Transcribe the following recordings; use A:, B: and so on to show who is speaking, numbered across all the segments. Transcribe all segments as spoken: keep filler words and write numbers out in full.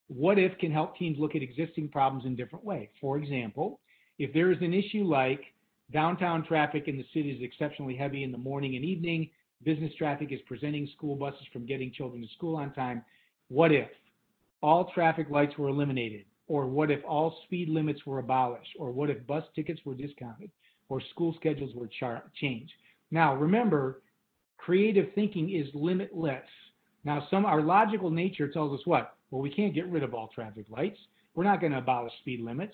A: what if can help teams look at existing problems in different ways. For example, if there is an issue like downtown traffic in the city is exceptionally heavy in the morning and evening, business traffic is preventing school buses from getting children to school on time, what if all traffic lights were eliminated? Or what if all speed limits were abolished? Or what if bus tickets were discounted? Or school schedules were char- changed? Now, remember, creative thinking is limitless. Now, some our logical nature tells us what? Well, we can't get rid of all traffic lights. We're not going to abolish speed limits.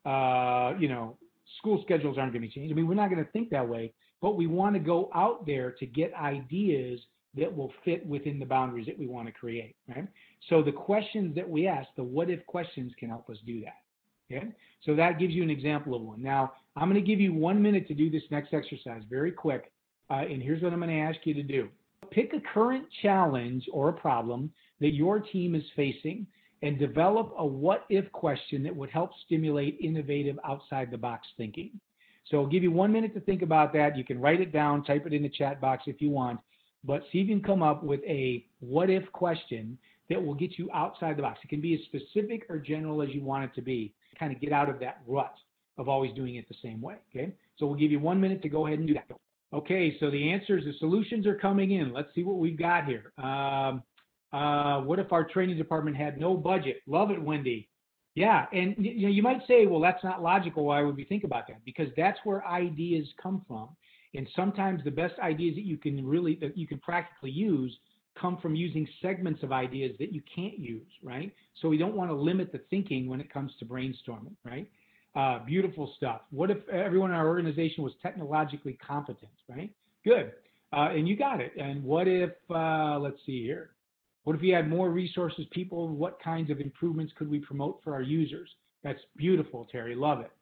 A: Uh, you know, school schedules aren't going to change. I mean, we're not going to think that way, but we want to go out there to get ideas that will fit within the boundaries that we want to create, right? So the questions that we ask, the what if questions, can help us do that. Okay? So that gives you an example of one. Now, I'm going to give you one minute to do this next exercise very quick. Uh, and here's what I'm going to ask you to do. Pick a current challenge or a problem that your team is facing and develop a what if question that would help stimulate innovative outside the box thinking. So I'll give you one minute to think about that. You can write it down, type it in the chat box if you want, but see if you can come up with a what if question that will get you outside the box. It can be as specific or general as you want it to be, kind of get out of that rut of always doing it the same way, okay? So we'll give you one minute to go ahead and do that. Okay, so the answers, the solutions are coming in. Let's see what we've got here. Um, uh, what if our training department had no budget? Love it, Wendy. Yeah, and you know, you might say, well, that's not logical. Why would we think about that? Because that's where ideas come from. And sometimes the best ideas that you can really, that you can practically use come from using segments of ideas that you can't use, right? So we don't want to limit the thinking when it comes to brainstorming, right? Uh, beautiful stuff. What if everyone in our organization was technologically competent, right? Good. Uh, and you got it. And what if, uh, let's see here. What if we had more resources, people? What kinds of improvements could we promote for our users? That's beautiful, Terry. Love it.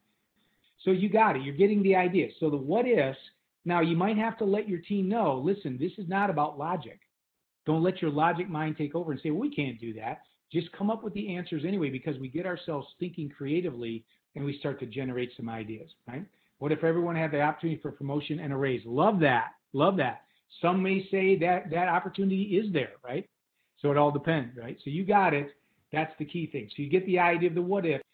A: So you got it. You're getting the idea. So the what ifs, now you might have to let your team know, listen, this is not about logic. Don't let your logic mind take over and say, well, we can't do that. Just come up with the answers anyway, because we get ourselves thinking creatively and we start to generate some ideas, right? What if everyone had the opportunity for promotion and a raise? Love that. Love that. Some may say that that opportunity is there, right? So it all depends, right? So you got it. That's the key thing. So you get the idea of the what if.